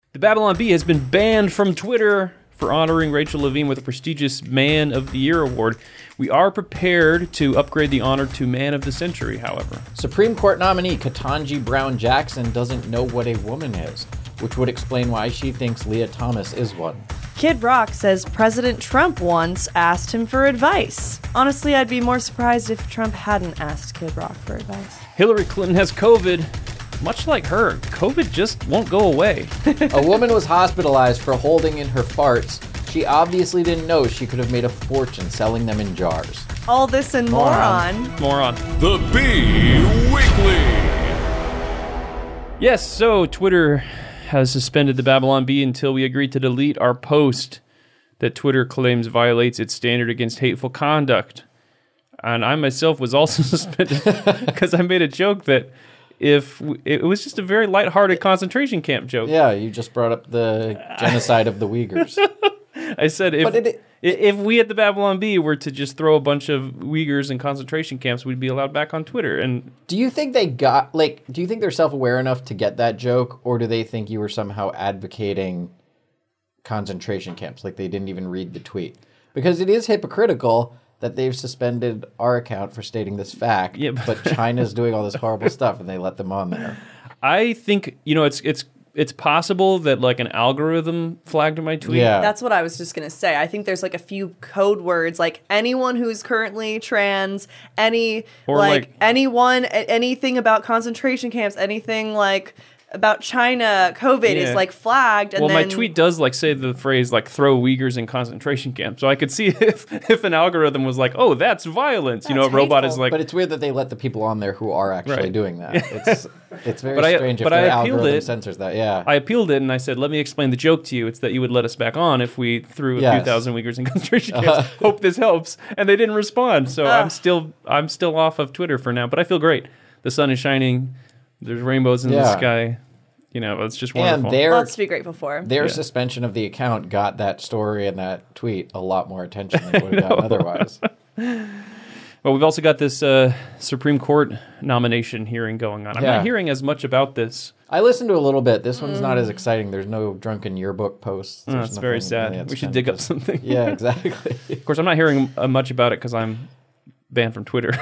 The Babylon Bee has been banned from Twitter for honoring Rachel Levine with a prestigious Man of the Year award. We are prepared to upgrade the honor to Man of the Century, however. Supreme Court nominee Ketanji Brown Jackson doesn't know what a woman is, which would explain why she thinks Leah Thomas is one. Kid Rock says President Trump once asked him for advice. Honestly, I'd be more surprised if Trump hadn't asked Kid Rock for advice. Hillary Clinton has COVID. Much like her, COVID just won't go away. A woman was hospitalized for holding in her farts. She obviously didn't know she could have made a fortune selling them in jars. All this and more on. The Bee Weekly. Yes, so Twitter has suspended the Babylon Bee until we agree to delete our post that Twitter claims violates its standard against hateful conduct. And I myself was also suspended because I made a joke that if it was just a very lighthearted concentration camp joke. Yeah, you just brought up the genocide of the Uyghurs. I said if we at the Babylon Bee were to just throw a bunch of Uyghurs in concentration camps, we'd be allowed back on Twitter. And do you think they got, do you think they're self-aware enough to get that joke, or do they think you were somehow advocating concentration camps, like they didn't even read the tweet? Because it is hypocritical that they've suspended our account for stating this fact, but China's doing all this horrible stuff and they let them on there. I think, it's possible that like an algorithm flagged my tweet. Yeah. That's what I was just going to say. I think there's like a few code words, like anyone who's currently trans, anything about concentration camps, anything like about China, COVID is like flagged. And my tweet does like say the phrase like throw Uyghurs in concentration camps. So I could see if an algorithm was like, oh, that's violence. That's a robot hateful. is like. But it's weird that they let the people on there who are actually doing that. It's very strange if but their I appealed algorithm it. censors that. Yeah. I appealed it and I said, let me explain the joke to you. It's that you would let us back on if we threw a few thousand Uyghurs in concentration camps. Hope this helps. And they didn't respond. So I'm still off of Twitter for now. But I feel great. The sun is shining. There's rainbows in the sky. It's just wonderful. And lots to be grateful for. Their suspension of the account got that story and that tweet a lot more attention than it would have gotten otherwise. Well, we've also got this Supreme Court nomination hearing going on. I'm not hearing as much about this. I listened to a little bit. This one's not as exciting. There's no drunken yearbook posts. That's very sad. We should dig up something. Yeah, exactly. Of course, I'm not hearing much about it because I'm banned from Twitter.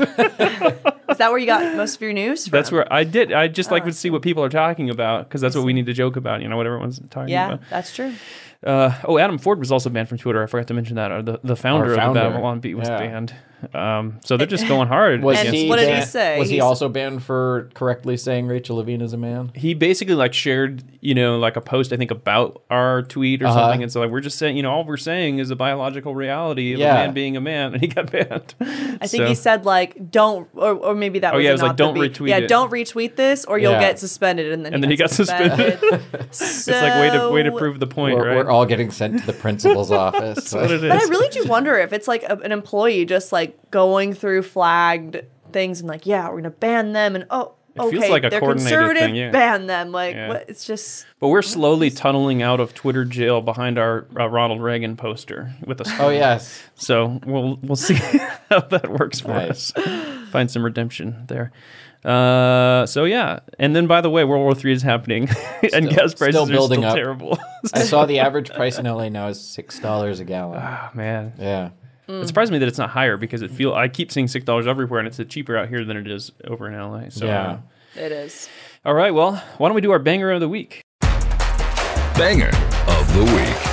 Is that where you got most of your news from? That's where I did. I just like to see what people are talking about because that's what we need to joke about, what everyone's talking about. Yeah, that's true. Adam Ford was also banned from Twitter. I forgot to mention that. Or the founder of the Babylon Bee was banned. So they're just going hard. What did he say? Was he also banned for correctly saying Rachel Levine is a man? He basically shared, a post, I think, about our tweet or something. And so we're just saying, all we're saying is a biological reality of a man being a man. And he got banned. I think he said, don't, or maybe that was it was like, don't retweet it. Yeah, don't retweet this or you'll get suspended. And then he got suspended. It's like way to prove the point, right? We're all getting sent to the principal's office. That's what it is. But I really do wonder if it's like an employee just going through flagged things and we're going to ban them and it feels like a they're coordinated conservative, thing, ban them. What? It's just... But we're slowly tunneling out of Twitter jail behind our Ronald Reagan poster with us. Oh, yes. So we'll see how that works for us. Find some redemption there. And then by the way, World War III is happening, and gas prices are still terrible. I saw the average price in LA now is $6 a gallon. Oh man, yeah. It surprised me that it's not higher because I keep seeing $6 everywhere, and it's cheaper out here than it is over in LA. So yeah, it is. All right, well, why don't we do our banger of the week? Banger of the week.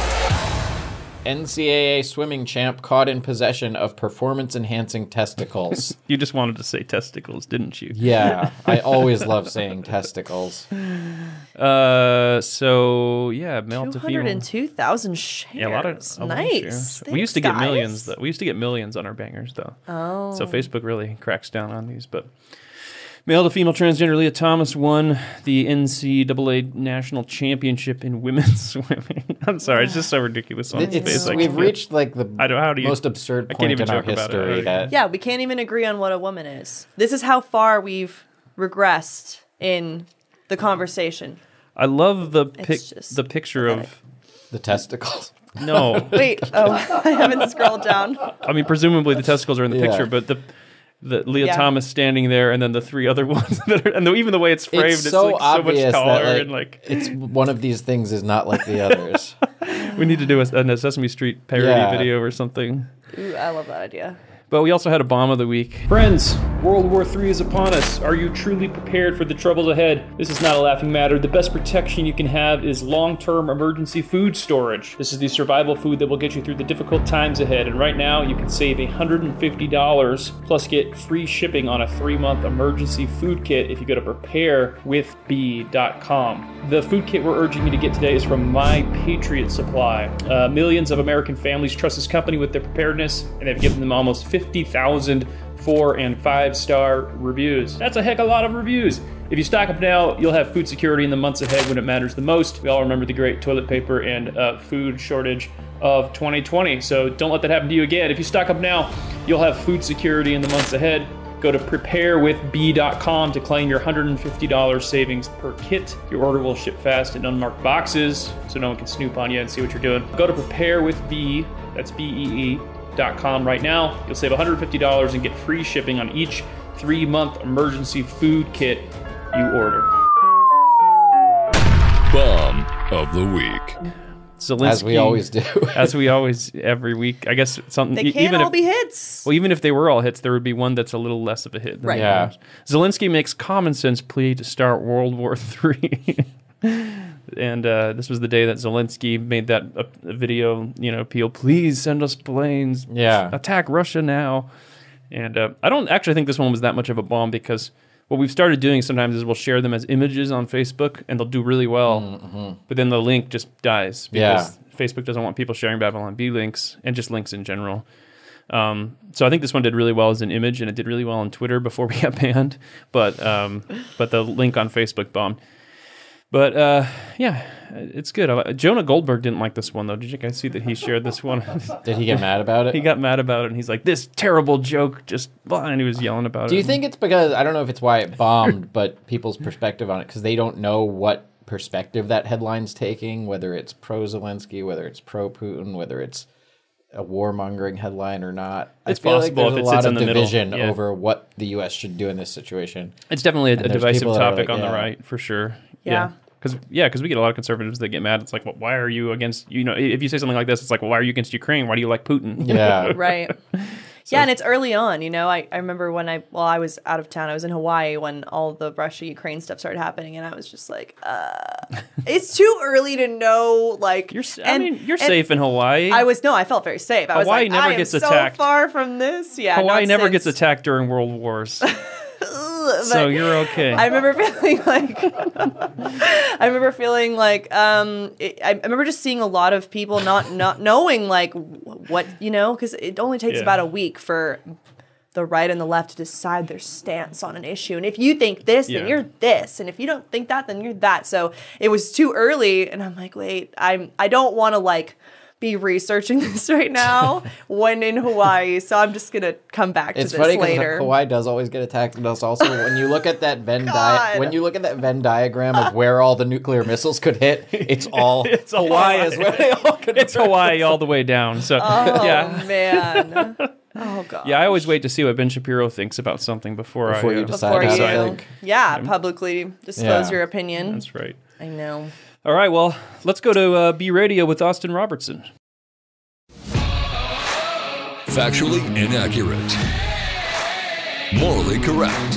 NCAA swimming champ caught in possession of performance-enhancing testicles. You just wanted to say testicles, didn't you? Yeah, I always love saying testicles. Male to female. 202,000 shares. Yeah, a lot of nice. Shares. Thanks, we used to get guys. millions. We used to get millions on our bangers, though. Oh. So Facebook really cracks down on these, but. Male to female transgender Leah Thomas won the NCAA National Championship in women's swimming. I'm sorry, it's just so ridiculous on its face. We've reached the most absurd point in our history. Yeah, we can't even agree on what a woman is. This is how far we've regressed in the conversation. I love the picture of the testicles. No. Wait, I haven't scrolled down. I mean, presumably the testicles are in the picture, but the Leah Yeah. Thomas standing there, and then the three other ones that are, and even the way it's framed, It's it's so like so obvious much taller, that and like it's one of these things is not like the others. we need to do a Sesame Street parody Yeah. video or something. Ooh, I love that idea. But we also had a bomb of the week. Friends, World War III is upon us. Are you truly prepared for the troubles ahead? This is not a laughing matter. The best protection you can have is long-term emergency food storage. This is the survival food that will get you through the difficult times ahead. And right now, you can save $150 plus get free shipping on a 3-month emergency food kit if you go to preparewithb.com. The food kit we're urging you to get today is from My Patriot Supply. Millions of American families trust this company with their preparedness, and they've given them almost 50,000 4- and 5-star reviews. That's a heck of a lot of reviews. If you stock up now, you'll have food security in the months ahead when it matters the most. We all remember the great toilet paper and food shortage of 2020, so don't let that happen to you again. If you stock up now, you'll have food security in the months ahead. Go to preparewithb.com to claim your $150 savings per kit. Your order will ship fast in unmarked boxes, so no one can snoop on you and see what you're doing. Go to preparewithb, that's BEE.com right now. You'll save $150 and get free shipping on each 3-month emergency food kit you order. Bomb of the week. Zelensky, As we always do. as we always every week. I guess something. They can't even all if, be hits. Well, even if they were all hits, there would be one that's a little less of a hit. Than Right. the Yeah. others. Zelensky makes common sense plea to start World War III. And this was the day that Zelensky made that video, appeal, please send us planes. Yeah. Attack Russia now. And I don't actually think this one was that much of a bomb, because what we've started doing sometimes is we'll share them as images on Facebook, and they'll do really well. Mm-hmm. But then the link just dies because Facebook doesn't want people sharing Babylon Bee links and just links in general. So I think this one did really well as an image, and it did really well on Twitter before we got banned. But the link on Facebook bombed. But yeah, it's good. Jonah Goldberg didn't like this one, though. Did you guys see that he shared this one? Did he get mad about it? He got mad about it, and he's like, this terrible joke, just, and he was yelling about it. Do you think it's because, I don't know if it's why it bombed, but people's perspective on it, because they don't know what perspective that headline's taking, whether it's pro-Zelensky, whether it's pro-Putin, whether it's a warmongering headline or not. It's I feel possible like if there's it a lot sits in of the middle. division Yeah. over what the U.S. should do in this situation. It's definitely a there's divisive people that are topic like, on the yeah. right, for sure. Yeah. Because we get a lot of conservatives that get mad. It's like, well, why are you against, if you say something like this, it's like, well, why are you against Ukraine? Why do you like Putin? Yeah. Right. Yeah, and it's early on, I remember when I was out of town, I was in Hawaii when all the Russia-Ukraine stuff started happening, and I was just like, it's too early to know, like... You're safe in Hawaii. I felt very safe. I was Hawaii like, never I am gets so attacked. far from this. Yeah, Hawaii not never since- gets attacked during world wars. But So you're okay. I remember feeling like, I remember just seeing a lot of people not knowing like what, because it only takes Yeah. about a week for the right and the left to decide their stance on an issue. And if you think this, then Yeah. you're this. And if you don't think that, then you're that. So it was too early. And I'm like, wait, I don't want to like be researching this right now when in Hawaii. So I'm just going to come back to It's this funny because later. Hawaii does always get attacked, and also when you look at that Venn God. diagram of where all the nuclear missiles could hit, it's all It's all Hawaii Hawaii. is where they all could It's Hawaii all the way down. So Oh, yeah. man. Oh, God. Yeah, I always wait to see what Ben Shapiro thinks about something before Before I you decide. Before I you, think. publicly disclose Yeah. your opinion. That's right. I know. All right, well, let's go to B Radio with Austin Robertson. Factually inaccurate. Morally correct.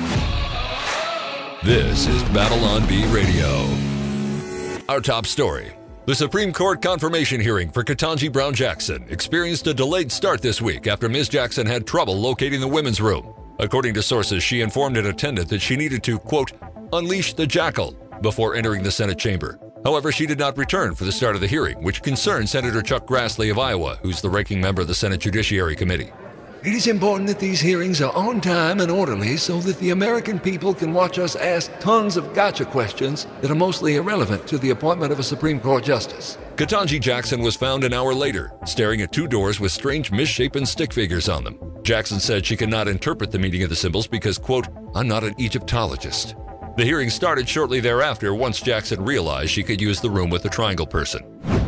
This is Babylon Bee Radio. Our top story. The Supreme Court confirmation hearing for Ketanji Brown Jackson experienced a delayed start this week after Ms. Jackson had trouble locating the women's room. According to sources, she informed an attendant that she needed to, quote, unleash the jackal before entering the Senate chamber. However, she did not return for the start of the hearing, which concerned Senator Chuck Grassley of Iowa, who's the ranking member of the Senate Judiciary Committee. It is important that these hearings are on time and orderly so that the American people can watch us ask tons of gotcha questions that are mostly irrelevant to the appointment of a Supreme Court justice. Ketanji Jackson was found an hour later, staring at two doors with strange misshapen stick figures on them. Jackson said she cannot interpret the meaning of the symbols because, quote, I'm not an Egyptologist. The hearing started shortly thereafter once Jackson realized she could use the room with the triangle person.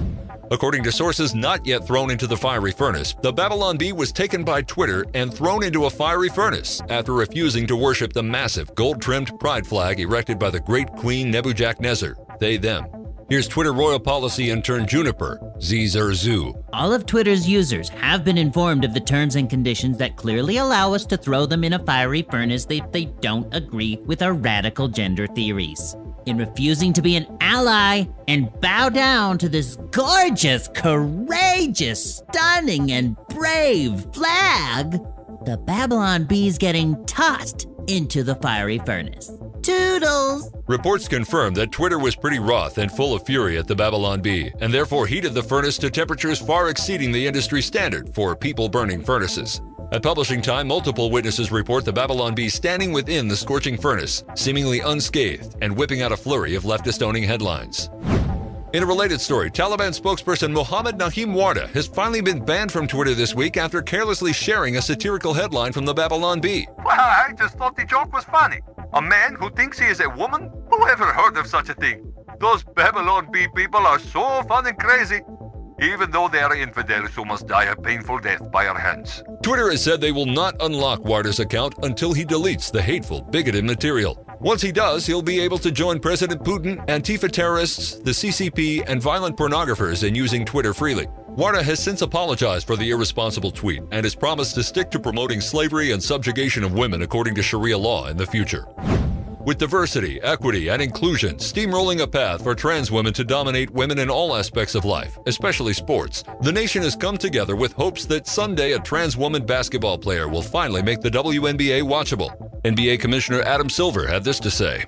According to sources not yet thrown into the fiery furnace, the Babylon Bee was taken by Twitter and thrown into a fiery furnace after refusing to worship the massive gold-trimmed pride flag erected by the great Queen Nebuchadnezzar, they them. Here's Twitter royal policy intern Juniper, Zizerzu. All of Twitter's users have been informed of the terms and conditions that clearly allow us to throw them in a fiery furnace if they don't agree with our radical gender theories. In refusing to be an ally and bow down to this gorgeous, courageous, stunning, and brave flag, the Babylon Bee's getting tossed into the fiery furnace. Toodles! Reports confirm that Twitter was pretty wroth and full of fury at the Babylon Bee, and therefore heated the furnace to temperatures far exceeding the industry standard for people-burning furnaces. At publishing time, multiple witnesses report the Babylon Bee standing within the scorching furnace, seemingly unscathed, and whipping out a flurry of leftist-owning headlines. In a related story, Taliban spokesperson Mohammad Nahim Warda has finally been banned from Twitter this week after carelessly sharing a satirical headline from the Babylon Bee. Well, I just thought the joke was funny. A man who thinks he is a woman? Who ever heard of such a thing? Those Babylon Bee people are so fun and crazy, even though they are infidels who must die a painful death by our hands. Twitter has said they will not unlock Warda's account until he deletes the hateful, bigoted material. Once he does, he'll be able to join President Putin, Antifa terrorists, the CCP, and violent pornographers in using Twitter freely. Warda has since apologized for the irresponsible tweet and has promised to stick to promoting slavery and subjugation of women according to Sharia law in the future. With diversity, equity, and inclusion steamrolling a path for trans women to dominate women in all aspects of life, especially sports, the nation has come together with hopes that someday a trans woman basketball player will finally make the WNBA watchable. NBA Commissioner Adam Silver had this to say.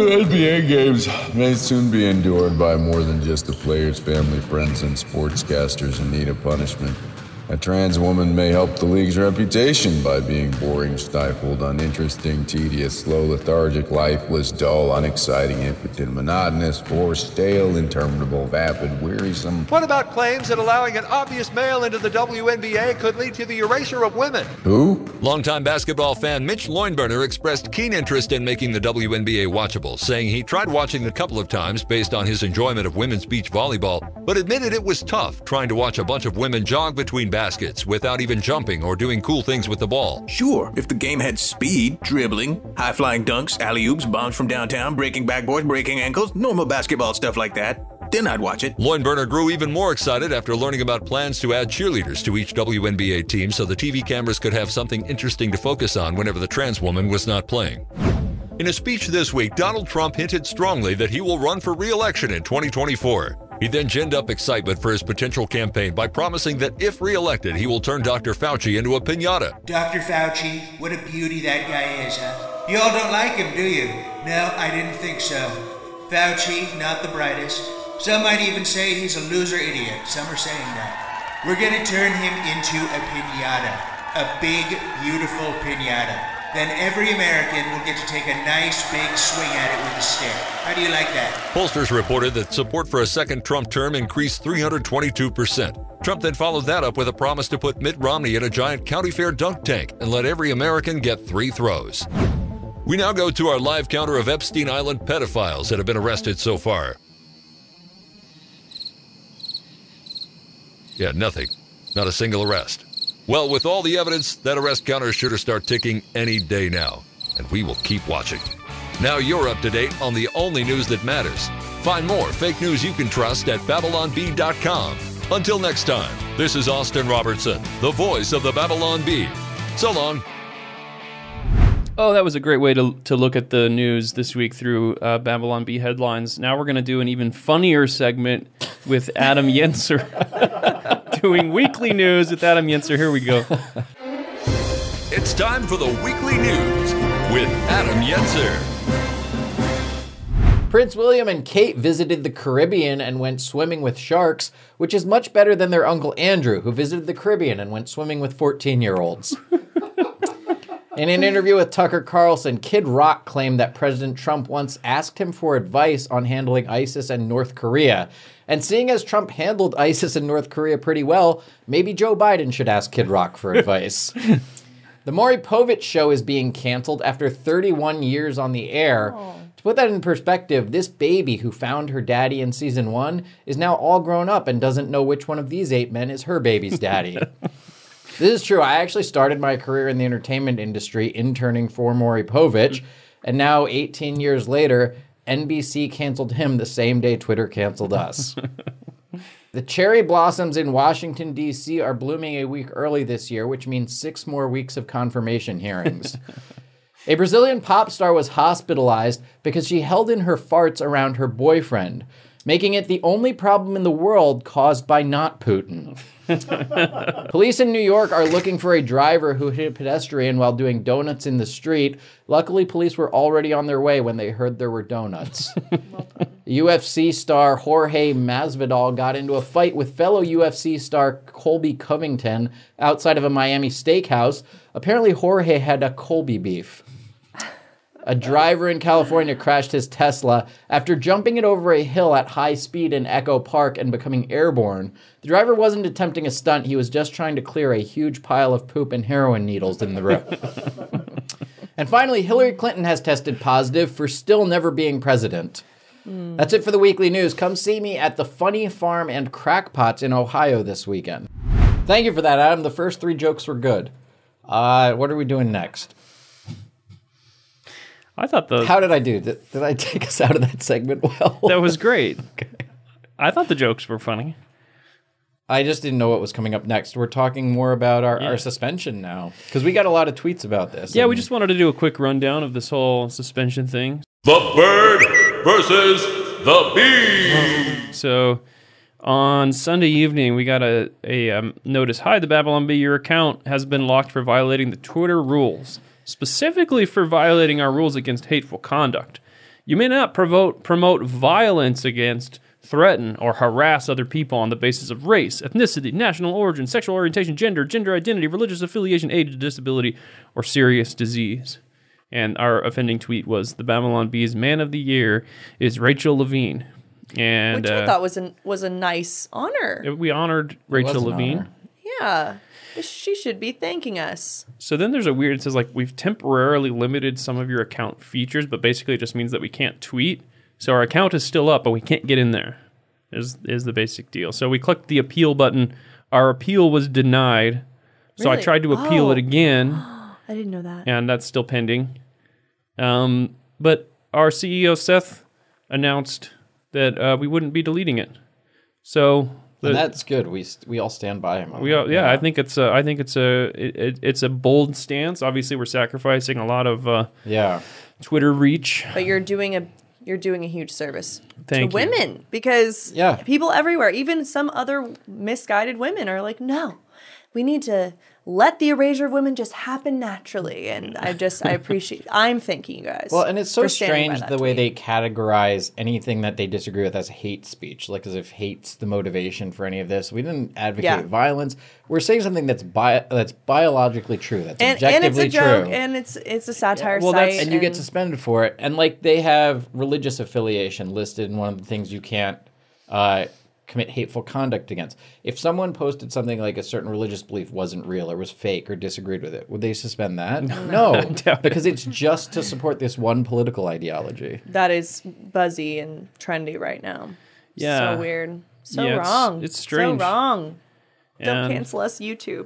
NBA games may soon be endured by more than just the players, family, friends, and sportscasters in need of punishment. A trans woman may help the league's reputation by being boring, stifled, uninteresting, tedious, slow, lethargic, lifeless, dull, unexciting, impotent, monotonous, forced, stale, interminable, vapid, wearisome. What about claims that allowing an obvious male into the WNBA could lead to the erasure of women? Who? Longtime basketball fan Mitch Leuenberner expressed keen interest in making the WNBA watchable, saying he tried watching a couple of times based on his enjoyment of women's beach volleyball, but admitted it was tough trying to watch a bunch of women jog between baskets without even jumping or doing cool things with the ball. Sure, if the game had speed, dribbling, high-flying dunks, alley-oops, bombs from downtown, breaking backboards, breaking ankles, normal basketball stuff like that, then I'd watch it. Leuenberner grew even more excited after learning about plans to add cheerleaders to each WNBA team so the TV cameras could have something interesting to focus on whenever the trans woman was not playing. In a speech this week, Donald Trump hinted strongly that he will run for re-election in 2024. He then ginned up excitement for his potential campaign by promising that if re-elected, he will turn Dr. Fauci into a piñata. Dr. Fauci, what a beauty that guy is, huh? You all don't like him, do you? No, I didn't think so. Fauci, not the brightest. Some might even say he's a loser idiot. Some are saying that. We're gonna turn him into a piñata. A big, beautiful piñata. Then every American will get to take a nice big swing at it with a stick. How do you like that? Pollsters reported that support for a second Trump term increased 322%. Trump then followed that up with a promise to put Mitt Romney in a giant county fair dunk tank and let every American get 3 throws. We now go to our live counter of Epstein Island pedophiles that have been arrested so far. Yeah, nothing. Not a single arrest. Well, with all the evidence, that arrest counter is sure to start ticking any day now. And we will keep watching. Now you're up to date on the only news that matters. Find more fake news you can trust at BabylonBee.com. Until next time, this is Austin Robertson, the voice of the Babylon Bee. So long. Oh, that was a great way to look at the news this week through Babylon Bee headlines. Now we're going to do an even funnier segment with Adam Yenser. Doing weekly news with Adam Yenser. Here we go. It's time for the weekly news with Adam Yenser. Prince William and Kate visited the Caribbean and went swimming with sharks, which is much better than their Uncle Andrew, who visited the Caribbean and went swimming with 14-year-olds. In an interview with Tucker Carlson, Kid Rock claimed that President Trump once asked him for advice on handling ISIS and North Korea. And seeing as Trump handled ISIS and North Korea pretty well, maybe Joe Biden should ask Kid Rock for advice. The Maury Povich Show is being canceled after 31 years on the air. To put that in perspective, this baby who found her daddy in season 1 is now all grown up and doesn't know which one of these 8 men is her baby's daddy. This is true. I actually started my career in the entertainment industry interning for Maury Povich, and now 18 years later, NBC canceled him the same day Twitter canceled us. The cherry blossoms in Washington, D.C. are blooming a week early this year, which means 6 more weeks of confirmation hearings. A Brazilian pop star was hospitalized because she held in her farts around her boyfriend, making it the only problem in the world caused by not Putin. Police in New York are looking for a driver who hit a pedestrian while doing donuts in the street. Luckily, police were already on their way when they heard there were donuts. UFC star Jorge Masvidal got into a fight with fellow UFC star Colby Covington outside of a Miami steakhouse. Apparently, Jorge had a Colby beef. A driver in California crashed his Tesla after jumping it over a hill at high speed in Echo Park and becoming airborne. The driver wasn't attempting a stunt. He was just trying to clear a huge pile of poop and heroin needles in the road. And finally, Hillary Clinton has tested positive for still never being president. That's it for the weekly news. Come see me at the Funny Farm and Crackpots in Ohio this weekend. Thank you for that, Adam. The first 3 jokes were good. What are we doing next? I thought How did I do? Did I take us out of that segment well? that was great. Okay. I thought the jokes were funny. I just didn't know what was coming up next. We're talking more about our suspension now, because we got a lot of tweets about this. Yeah, we just wanted to do a quick rundown of this whole suspension thing. The bird versus the bee. So on Sunday evening, we got a notice. Hi, the Babylon Bee, your account has been locked for violating the Twitter rules, specifically for violating our rules against hateful conduct. You may not promote violence against, threaten, or harass other people on the basis of race, ethnicity, national origin, sexual orientation, gender identity, religious affiliation, age, disability, or serious disease. And our offending tweet was, the Babylon Bee's Man of the Year is Rachel Levine. And, which I thought was a nice honor. We honored Rachel Levine. Honor. Yeah. She should be thanking us. So then there's a weird, it says like, we've temporarily limited some of your account features, but basically it just means that we can't tweet. So our account is still up, but we can't get in there, is the basic deal. So we clicked the appeal button. Our appeal was denied. So Really? I tried to appeal it again. I didn't know that. And that's still pending. But our CEO, Seth, announced that we wouldn't be deleting it. So... and that's good. We all stand by him. I think it's a bold stance. Obviously, we're sacrificing a lot of Twitter reach. But you're doing a huge service Thank to you. women, because people everywhere, even some other misguided women, are like, no, we need to let the erasure of women just happen naturally. And I'm thanking you guys. Well, and it's so for standing by strange that the way tweet. they categorize anything that they disagree with as hate speech, like as if hate's the motivation for any of this. We didn't advocate violence. We're saying something that's biologically true. That's objectively and it's a joke, true. and it's a satire Well, site. and you get suspended for it. And like they have religious affiliation listed in one of the things you can't commit hateful conduct against. If someone posted something like a certain religious belief wasn't real or was fake or disagreed with it, would they suspend that? No, because it's just to support this one political ideology. That is buzzy and trendy right now. Yeah. So weird. So Yeah, wrong. it's strange. So wrong. Don't And- cancel us, YouTube.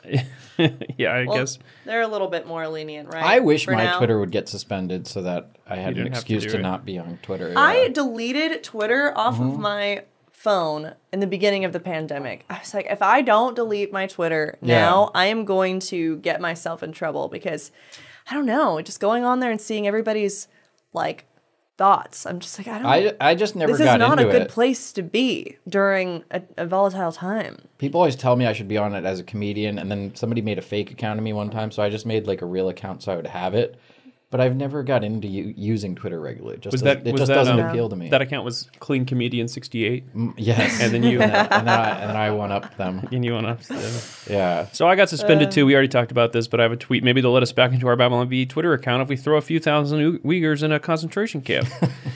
I guess. They're a little bit more lenient, right? I wish for my now. Twitter would get suspended so that I had an didn't have to excuse do to it. not be on Twitter. I deleted Twitter off of my phone in the beginning of the pandemic. I was like, if I don't delete my Twitter now, I am going to get myself in trouble, because I don't know, just going on there and seeing everybody's like thoughts. I'm just like, I just never this is got not into a good it. place to be during a volatile time. People always tell me I should be on it as a comedian, and then somebody made a fake account of me one time, so I just made like a real account so I would have it. But I've never got into using Twitter regularly. It just doesn't appeal to me. That account was Clean Comedian 68. Yes, And then you and then I one up them. and you went up. Yeah. So I got suspended too. We already talked about this, but I have a tweet. Maybe they'll let us back into our Babylon Bee Twitter account if we throw a few thousand Uyghurs in a concentration camp.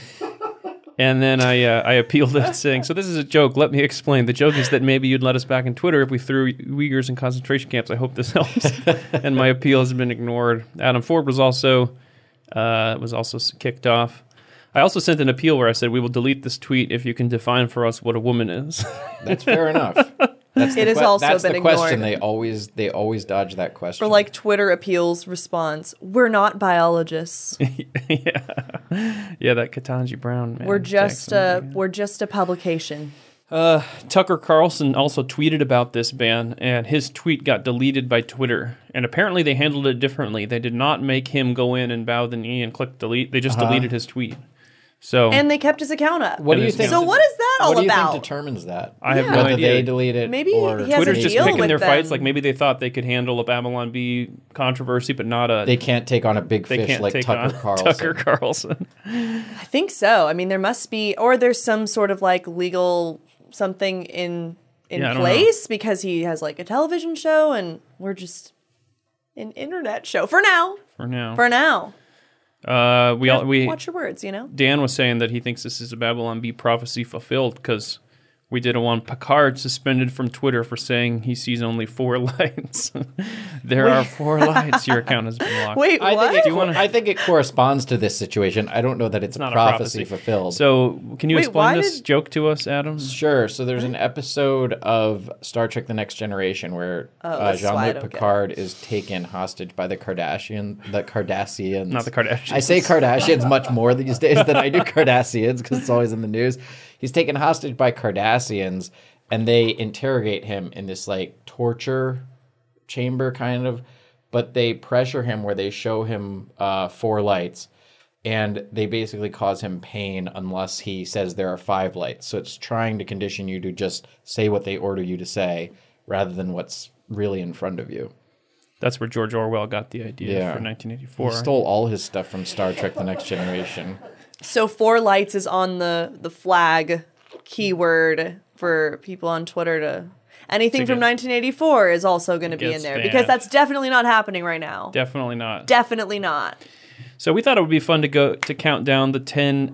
And then I appealed it, saying, so this is a joke. Let me explain. The joke is that maybe you'd let us back in Twitter if we threw Uyghurs in concentration camps. I hope this helps. And my appeal has been ignored. Adam Ford was also kicked off. I also sent an appeal where I said, we will delete this tweet if you can define for us what a woman is. That's fair enough. That's It has also that's been the question. ignored. They always dodge that question. Or like Twitter appeals response, we're not biologists. Yeah, that Ketanji Brown, man. We're just Jackson, we're just a publication. Tucker Carlson also tweeted about this ban, and his tweet got deleted by Twitter. And apparently they handled it differently. They did not make him go in and bow the knee and click delete. They just deleted his tweet. So And they kept his account up. what do you think? So what is that all What do you about? think determines that? I have no Whether idea. they delete it, Maybe or he has a Twitter's just deal picking with their fights. them. Like maybe they thought they could handle a Babylon Bee controversy, but not a. they can't take on a big they fish can't like take Tucker on Carlson. Tucker Carlson. I think so. I mean, there must be, or there's some sort of like legal something in Yeah, I don't place because he has like a television show and we're just an internet show for now. For now, For now. we Watch your words, you know? Dan was saying that he thinks this is a Babylon Bee prophecy fulfilled because we did a one Picard suspended from Twitter for saying he sees only 4 lights. There are 4 lights. Your account has been locked. Wait, what? I think it corresponds to this situation. I don't know that it's not a prophecy prophecy. fulfilled. So, can you Wait, explain why this did- joke to us, Adam? Sure. So there's an episode of Star Trek: The Next Generation where that's why I Jean-Luc don't get it. Picard is taken hostage by the Cardassians. Not the Kardashians. I say Kardashians much more these days than I do Cardassians because it's always in the news. He's taken hostage by Cardassians, and they interrogate him in this like torture chamber kind of, but they pressure him where they show him 4 lights. And they basically cause him pain unless he says there are 5 lights. So it's trying to condition you to just say what they order you to say rather than what's really in front of you. That's where George Orwell got the idea Yeah. for 1984. He stole all his stuff from Star Trek: The Next Generation. So 4 lights is on the flag keyword for people on Twitter to... Anything from 1984 is also going to be in Gets there banned. because that's definitely not happening right now. Definitely not. Definitely not. So we thought it would be fun to go to count down the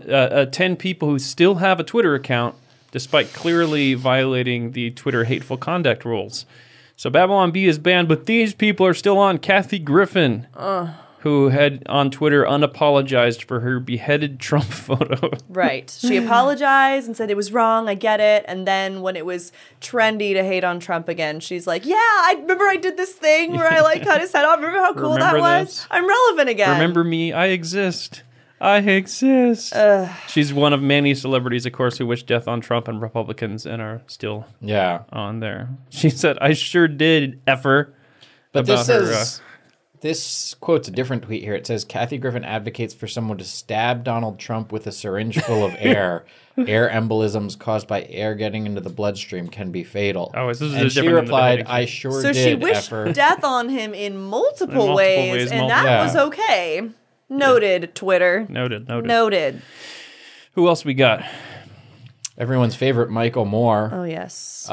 10 people who still have a Twitter account despite clearly violating the Twitter hateful conduct rules. So Babylon Bee is banned, but these people are still on. Kathy Griffin, who had on Twitter unapologized for her beheaded Trump photo. Right. She apologized and said it was wrong. I get it. And then when it was trendy to hate on Trump again, she's like, yeah, I remember I did this thing where I like cut his head off. Remember how cool Remember that was? this? I'm relevant again. Remember me? I exist. I exist. She's one of many celebrities, of course, who wish death on Trump and Republicans and are still Yeah. on there. She said, I sure did, effer. But about this her, is... This quote's a different tweet here. It says, Kathy Griffin advocates for someone to stab Donald Trump with a syringe full of air. Air embolisms caused by air getting into the bloodstream can be fatal. Oh, this is and she different than the replied, beheading. I sure So did, she wished effer. death on him in multiple, multiple ways, ways, and multiple- that Yeah. was okay. Noted, Twitter. Noted. Noted. Who else we got? Everyone's favorite, Michael Moore. Oh, yes.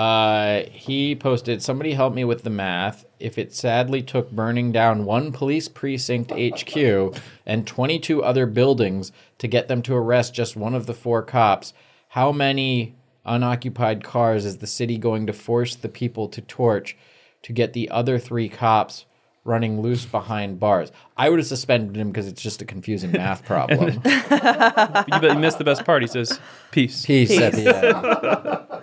He posted, somebody help me with the math. If it sadly took burning down one police precinct HQ and 22 other buildings to get them to arrest just one of the 4 cops, how many unoccupied cars is the city going to force the people to torch to get the other 3 cops running loose behind bars? I would have suspended him because it's just a confusing math problem. You missed the best part. He says, peace. Peace at the end.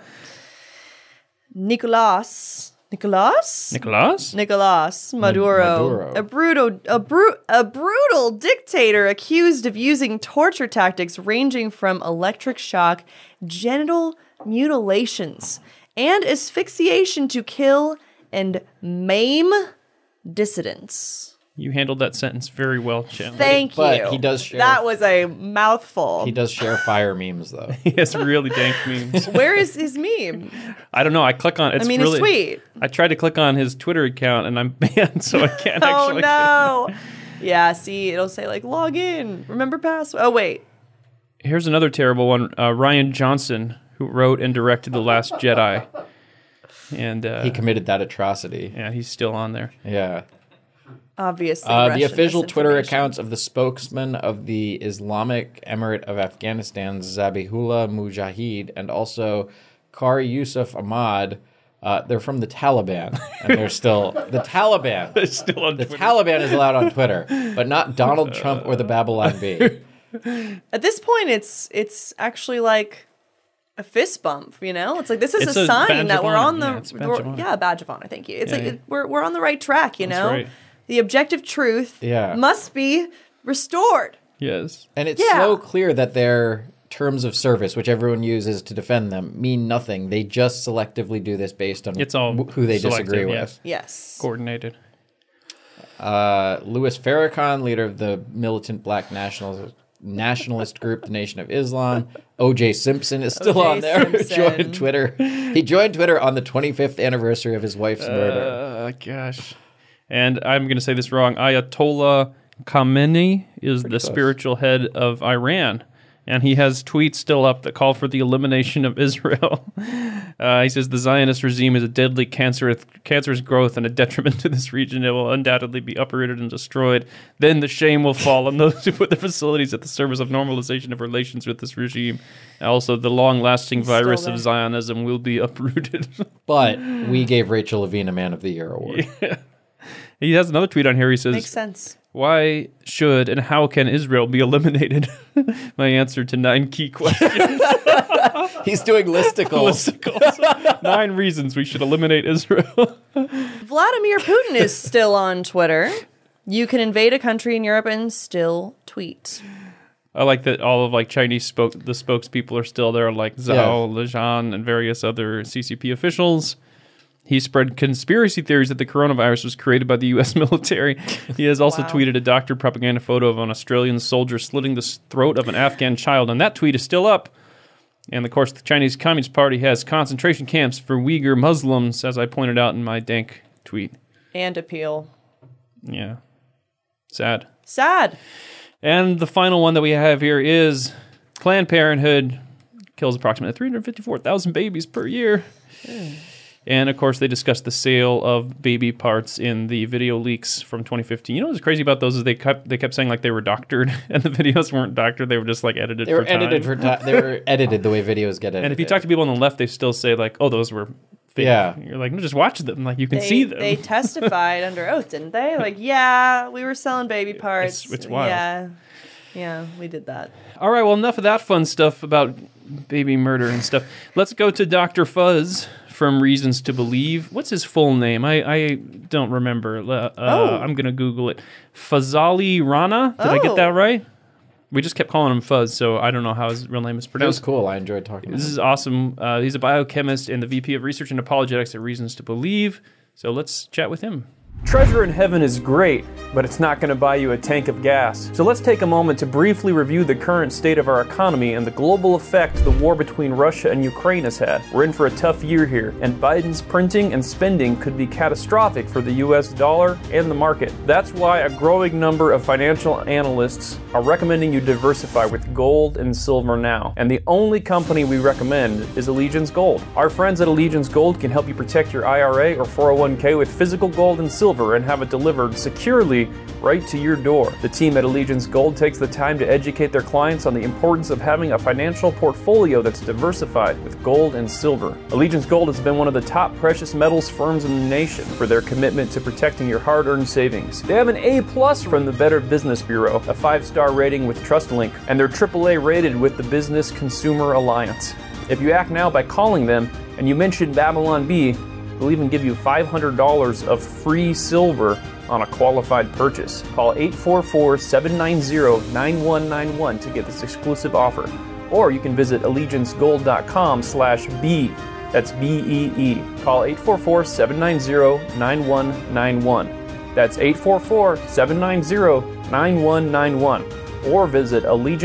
Nicolas Nicolas? Maduro, Maduro. a brutal dictator accused of using torture tactics ranging from electric shock, genital mutilations, and asphyxiation to kill and maim dissidents. You handled that sentence very well, Chandler. Thank But you. he does share- That was a mouthful. He does share fire memes, though. He has really dank memes. Where is his meme? I don't know. I click on it's I mean, really, his tweet. I tried to click on his Twitter account and I'm banned, so I can't Oh actually. no. Yeah, see, it'll say like log in, remember password. Oh wait. Here's another terrible one. Ryan Johnson, who wrote and directed The Last Jedi. And He committed that atrocity. yeah, he's still on there. Yeah. Obviously. The Russian official Twitter misinformation. accounts of the spokesman of the Islamic Emirate of Afghanistan, Zabihullah Mujahid, and also Qari Yusuf Ahmad, they're from the Taliban. And they're still... The Taliban. It's still on The Twitter. Taliban is allowed on Twitter, but not Donald Trump or the Babylon Bee. At this point, it's actually like a fist bump, you know? It's like, this is It's a a sign badge that of we're honor. on the... Yeah, it's a badge of honor. badge of honor, thank you. It's Yeah, like, yeah. we're on the right track, you know? right. The objective truth Yeah. must be restored. Yes. And it's Yeah. so clear that their terms of service, which everyone uses to defend them, mean nothing. They just selectively do this based on It's all who they disagree selective, yeah. with. Yes. Coordinated. Louis Farrakhan, leader of the militant black nationalist group, the Nation of Islam. O.J. Simpson is still O.J. on there. Simpson. Joined Twitter. He joined Twitter on the 25th anniversary of his wife's murder. Gosh. And I'm going to say this wrong. Ayatollah Khamenei is the spiritual head of Iran. And he has tweets still up that call for the elimination of Israel. He says the Zionist regime is a deadly cancerous growth and a detriment to this region. It will undoubtedly be uprooted and destroyed. Then the shame will fall on those who put their facilities at the service of normalization of relations with this regime. Also, the long-lasting virus there. of Zionism will be uprooted. But we gave Rachel Levine a Man of the Year award. He has another tweet on here. He says, Makes sense. why should and how can Israel be eliminated? My answer to 9 key questions. He's doing listicles. 9 reasons we should eliminate Israel. Vladimir Putin is still on Twitter. You can invade a country in Europe and still tweet. I like that all of Chinese the spokespeople are still there, like Zhao Lijian and various other CCP officials. He spread conspiracy theories that the coronavirus was created by the U.S. military. He has also tweeted a doctor propaganda photo of an Australian soldier slitting the throat of an Afghan child, and that tweet is still up. And, of course, the Chinese Communist Party has concentration camps for Uyghur Muslims, as I pointed out in my dank tweet. And appeal. Yeah. Sad. Sad. And the final one that we have here is Planned Parenthood kills approximately 354,000 babies per year. And, of course, they discussed the sale of baby parts in the video leaks from 2015. You know what's crazy about those is they kept saying they were doctored, and the videos weren't doctored. They were just edited They were for time. edited for time. They were edited the way videos get edited. And if you talk to people on the left, they still say, oh, those were fake. Yeah. You're like, no, just watch them. You can see them. They testified under oath, didn't they? Yeah, we were selling baby parts. It's wild. Yeah, we did that. All right, well, enough of that fun stuff about baby murder and stuff. Let's go to Dr. Fuzz from Reasons to Believe. What's his full name? I don't remember. I'm going to Google it. Fazali Rana? Did I get that right? We just kept calling him Fuzz, so I don't know how his real name is That was pronounced. cool. I enjoyed talking to him. This is awesome. He's a biochemist and the VP of Research and Apologetics at Reasons to Believe. So let's chat with him. Treasure in heaven is great, but it's not going to buy you a tank of gas. So let's take a moment to briefly review the current state of our economy and the global effect the war between Russia and Ukraine has had. We're in for a tough year here, and Biden's printing and spending could be catastrophic for the US dollar and the market. That's why a growing number of financial analysts are recommending you diversify with gold and silver now. And the only company we recommend is Allegiance Gold. Our friends at Allegiance Gold can help you protect your IRA or 401k with physical gold and silver and have it delivered securely right to your door. The team at Allegiance Gold takes the time to educate their clients on the importance of having a financial portfolio that's diversified with gold and silver. Allegiance Gold has been one of the top precious metals firms in the nation for their commitment to protecting your hard-earned savings. They have an A+ from the Better Business Bureau, a 5-star rating with TrustLink, and they're AAA rated with the Business Consumer Alliance. If you act now by calling them and you mention Babylon Bee, they'll even give you $500 of free silver on a qualified purchase. Call 844-790-9191 to get this exclusive offer. Or you can visit allegiancegold.com/B. That's B-E-E. Call 844-790-9191. That's 844-790-9191. Or visit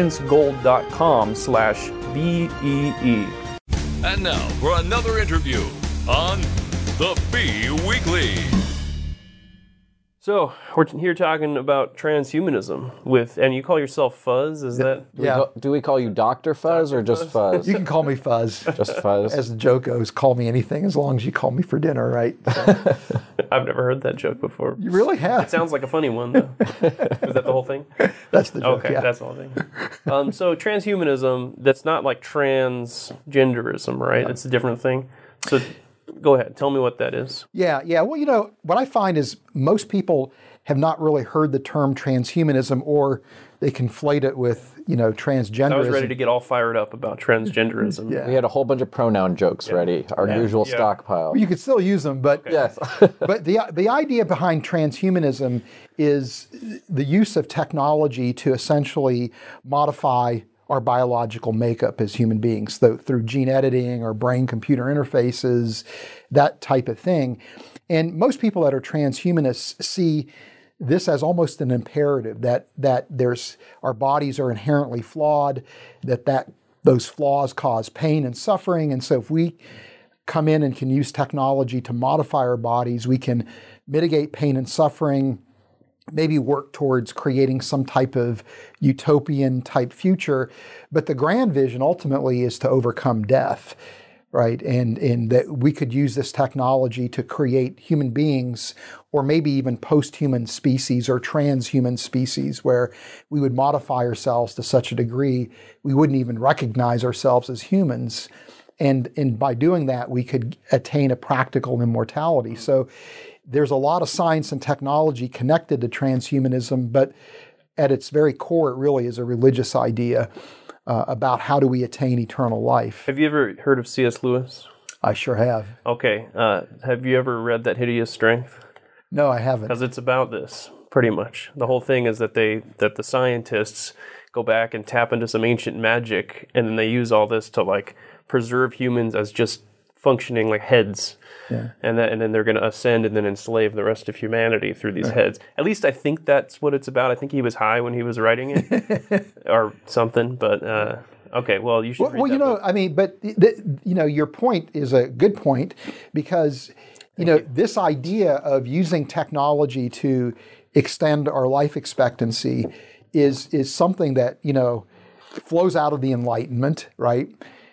allegiancegold.com/BEE. And now for another interview on The Bee Weekly. So, we're here talking about transhumanism and you call yourself Fuzz, is that? Do we call you Dr. Fuzz or just Fuzz? You can call me Fuzz. Just Fuzz. As the joke goes, call me anything as long as you call me for dinner, right? So, I've never heard that joke before. you really have. It sounds like a funny one, though. Is that the whole thing? That's the joke, Okay, yeah. that's the whole thing. So transhumanism, that's not like transgenderism, right? It's a different thing. So go ahead, tell me what that is. Yeah. Well, what I find is most people have not really heard the term transhumanism, or they conflate it with, transgenderism. I was ready to get all fired up about transgenderism. Yeah. We had a whole bunch of pronoun jokes ready, our usual stockpile. You could still use them, but Yes. but the idea behind transhumanism is the use of technology to essentially modify our biological makeup as human beings, through gene editing or brain-computer interfaces, that type of thing. And most people that are transhumanists see this as almost an imperative, that our bodies are inherently flawed, that those flaws cause pain and suffering, and so if we come in and can use technology to modify our bodies, we can mitigate pain and suffering, maybe work towards creating some type of utopian type future. But the grand vision ultimately is to overcome death, right? And that we could use this technology to create human beings, or maybe even post-human species or transhuman species, where we would modify ourselves to such a degree we wouldn't even recognize ourselves as humans. And by doing that, we could attain a practical immortality. So there's a lot of science and technology connected to transhumanism, but at its very core, it really is a religious idea about how do we attain eternal life. Have you ever heard of C.S. Lewis? I sure have. Okay. Have you ever read That Hideous Strength? No, I haven't. Because it's about this, pretty much. The whole thing is that the scientists go back and tap into some ancient magic, and then they use all this to preserve humans as just functioning like heads. Yeah. And then they're going to ascend and then enslave the rest of humanity through these heads. At least I think that's what it's about. I think he was high when he was writing it or something. But okay, well, you should read that book. I mean, but your point is a good point, because this idea of using technology to extend our life expectancy is something that flows out of the Enlightenment, right?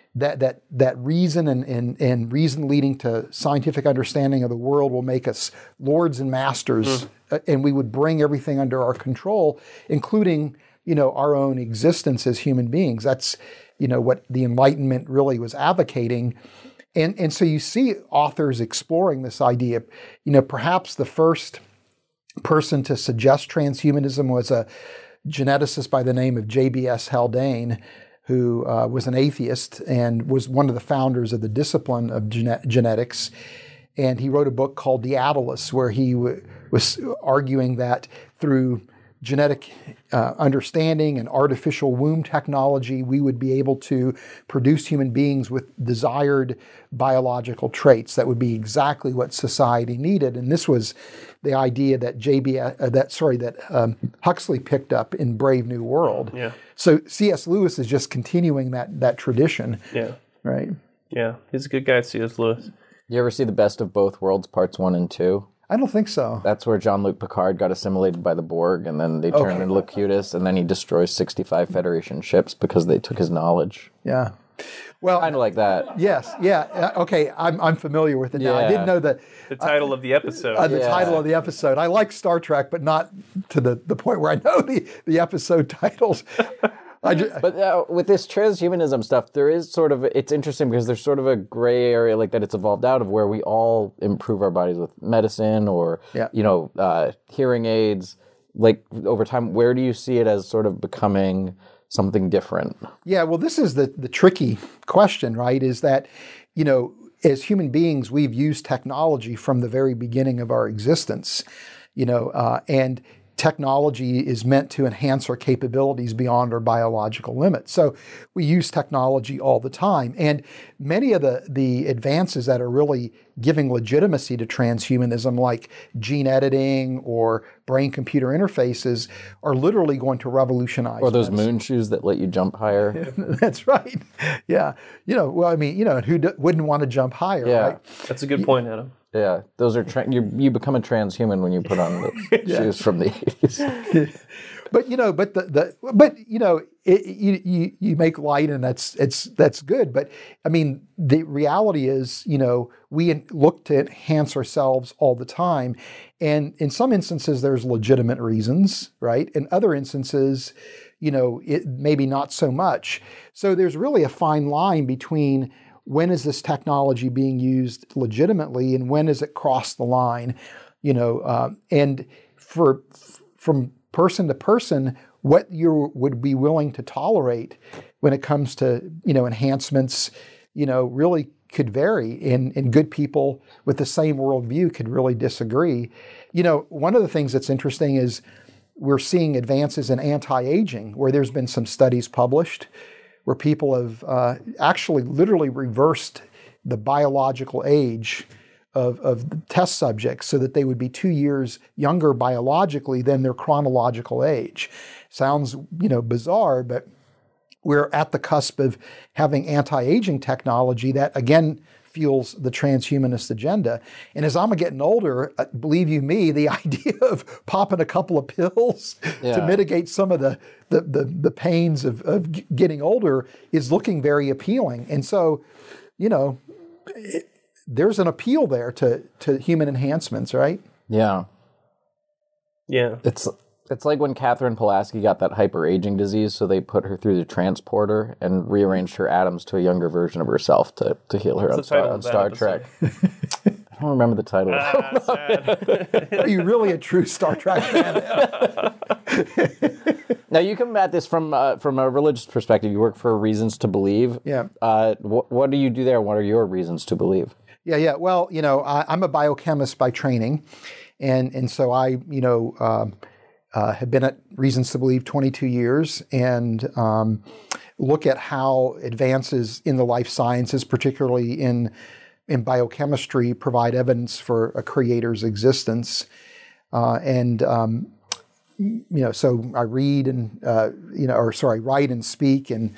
That reason and reason leading to scientific understanding of the world will make us lords and masters, and we would bring everything under our control, including our own existence as human beings. That's what the Enlightenment really was advocating, and so you see authors exploring this idea. Perhaps the first person to suggest transhumanism was a geneticist by the name of J.B.S. Haldane, who was an atheist and was one of the founders of the discipline of genetics. And he wrote a book called The Atlas, where he was arguing that through genetic understanding and artificial womb technology, we would be able to produce human beings with desired biological traits that would be exactly what society needed. And this was the idea that Huxley picked up in Brave New World. Yeah. So C.S. Lewis is just continuing that tradition. Yeah. Right. Yeah, he's a good guy, C.S. Lewis. You ever see The Best of Both Worlds, Parts 1 and 2? I don't think so. That's where Jean-Luc Picard got assimilated by the Borg, and then they turned into Locutus, and then he destroys 65 Federation ships because they took his knowledge. Yeah. Well, kind of like that. Yes. Yeah. Okay. I'm familiar with it now. I didn't know the title of the episode. Title of the episode. I like Star Trek, but not to the point where I know the episode titles. But with this transhumanism stuff, there is sort of, it's interesting because there's sort of a gray area like that it's evolved out of, where we all improve our bodies with medicine or, hearing aids. Like over time, where do you see it as sort of becoming something different? Yeah, well, this is the tricky question, right? Is that, as human beings, we've used technology from the very beginning of our existence, and technology is meant to enhance our capabilities beyond our biological limits. So we use technology all the time. And many of the advances that are really giving legitimacy to transhumanism, like gene editing or brain-computer interfaces, are literally going to revolutionize. Or those moon shoes that let you jump higher. That's right. Yeah. who wouldn't want to jump higher, right? That's a good point, Adam. Yeah, those are you become a transhuman when you put on the shoes from the 80s. But you make light, and that's good. But I mean, the reality is, we look to enhance ourselves all the time, and in some instances there's legitimate reasons, right? In other instances, it maybe not so much. So there's really a fine line between when is this technology being used legitimately and when has it crossed the line, and from person to person, what you would be willing to tolerate when it comes to, enhancements, really could vary. And good people with the same worldview could really disagree. One of the things that's interesting is we're seeing advances in anti-aging, where there's been some studies published where people have actually literally reversed the biological age of the test subjects so that they would be 2 years younger biologically than their chronological age. Sounds, bizarre, but we're at the cusp of having anti-aging technology that, again, fuels the transhumanist agenda. And as I'm getting older, believe you me, the idea of popping a couple of pills to mitigate some of the pains of getting older is looking very appealing. And so, there's an appeal there to human enhancements, right? Yeah. Yeah. It's like when Catherine Pulaski got that hyper-aging disease, so they put her through the transporter and rearranged her atoms to a younger version of herself to heal her on Star Trek. I don't remember the title. Are you really a true Star Trek fan? Now, you come at this from a religious perspective. You work for Reasons to Believe. Yeah. What do you do there? What are your reasons to believe? Yeah. Well, I'm a biochemist by training, and so I, have been at Reasons to Believe 22 years and look at how advances in the life sciences, particularly in biochemistry, provide evidence for a creator's existence. So I read and, write and speak and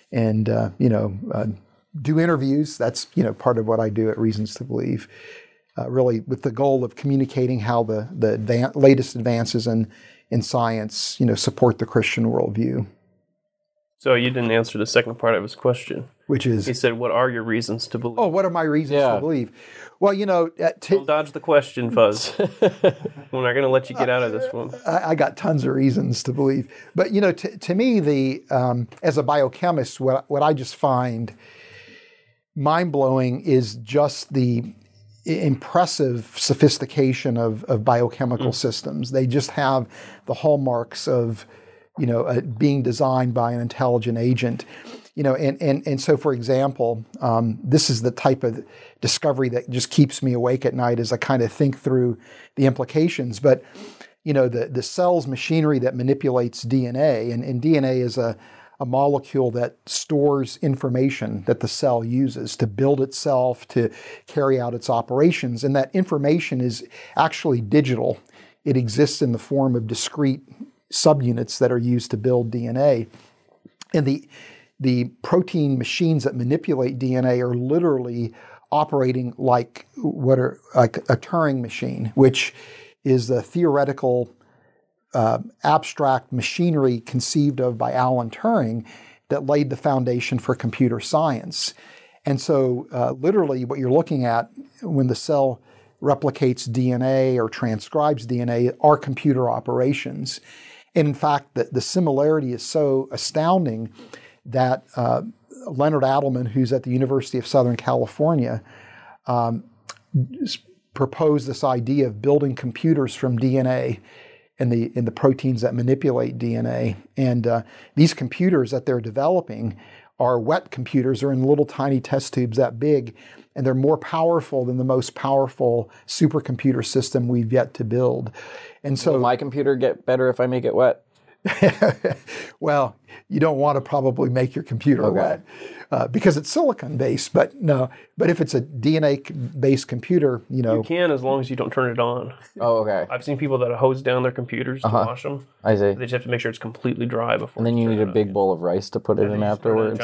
do interviews. That's, part of what I do at Reasons to Believe, really with the goal of communicating how the latest advances in science, support the Christian worldview. So you didn't answer the second part of his question. Which is? He said, what are your reasons to believe? Oh, what are my reasons to believe? Well, Don't dodge the question, Fuzz. We're not going to let you get out of this one. I got tons of reasons to believe. But, to me, as a biochemist, what I just find mind-blowing is just the impressive sophistication of biochemical systems. They just have the hallmarks of, being designed by an intelligent agent. And so, for example, this is the type of discovery that just keeps me awake at night as I kind of think through the implications. But, the cell's machinery that manipulates DNA, and DNA is a molecule that stores information that the cell uses to build itself, to carry out its operations. And that information is actually digital. It exists in the form of discrete subunits that are used to build DNA. And the protein machines that manipulate DNA are literally operating like a Turing machine, which is the theoretical abstract machinery conceived of by Alan Turing that laid the foundation for computer science. And so literally what you're looking at when the cell replicates DNA or transcribes DNA are computer operations. And in fact, the similarity is so astounding that Leonard Adleman, who's at the University of Southern California, proposed this idea of building computers from DNA and the proteins that manipulate DNA. And these computers that they're developing are wet computers. They're in little tiny test tubes that big, and they're more powerful than the most powerful supercomputer system we've yet to build. And so, will my computer get better if I make it wet? Well, you don't want to probably make your computer wet because it's silicon-based. But no, but if it's a DNA-based computer, You can, as long as you don't turn it on. Oh, okay. I've seen people that hose down their computers to wash them. I see. They just have to make sure it's completely dry before. And then you need a big bowl of rice to put it in afterwards.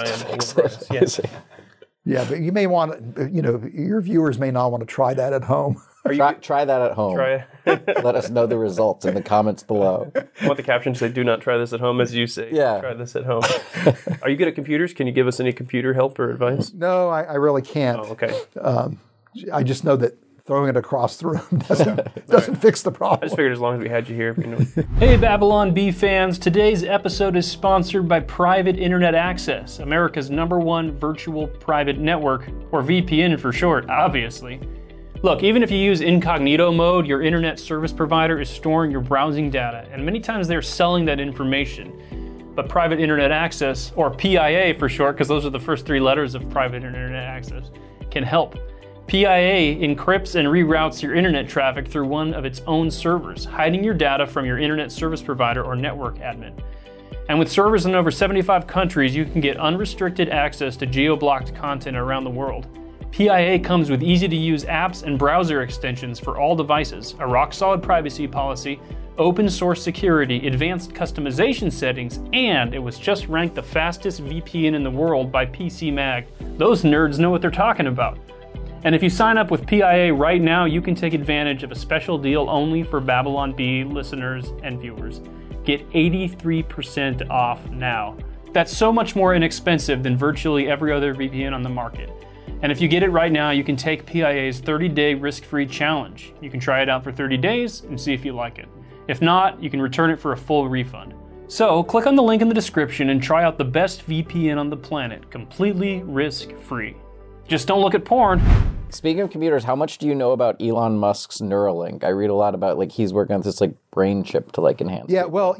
Yeah, but you may want to, your viewers may not want to try that at home. Try that at home. Try Let us know the results in the comments below. I want the caption to say, do not try this at home, as you say. Yeah. Try this at home. Are you good at computers? Can you give us any computer help or advice? No, I really can't. Oh, okay. I just know that throwing it across the room doesn't fix the problem. I just figured as long as we had you here. Hey Babylon Bee fans, today's episode is sponsored by Private Internet Access, America's #1 virtual private network, or VPN for short, obviously. Look, even if you use incognito mode, your internet service provider is storing your browsing data, and many times they're selling that information. But private internet access, or PIA for short, because those are the first 3 letters of private internet access, can help. PIA encrypts and reroutes your internet traffic through one of its own servers, hiding your data from your internet service provider or network admin. And with servers in over 75 countries, you can get unrestricted access to geo-blocked content around the world. PIA comes with easy-to-use apps and browser extensions for all devices, a rock-solid privacy policy, open-source security, advanced customization settings, and it was just ranked the fastest VPN in the world by PC Mag. Those nerds know what they're talking about. And if you sign up with PIA right now, you can take advantage of a special deal only for Babylon Bee listeners and viewers. Get 83% off now. That's so much more inexpensive than virtually every other VPN on the market. And if you get it right now, you can take PIA's 30-day risk-free challenge. You can try it out for 30 days and see if you like it. If not, you can return it for a full refund. So click on the link in the description and try out the best VPN on the planet, completely risk-free. Just don't look at porn. Speaking of computers, how much do you know about Elon Musk's Neuralink? I read a lot about, like, he's working on this, like, brain chip to, like, enhance. Yeah, well,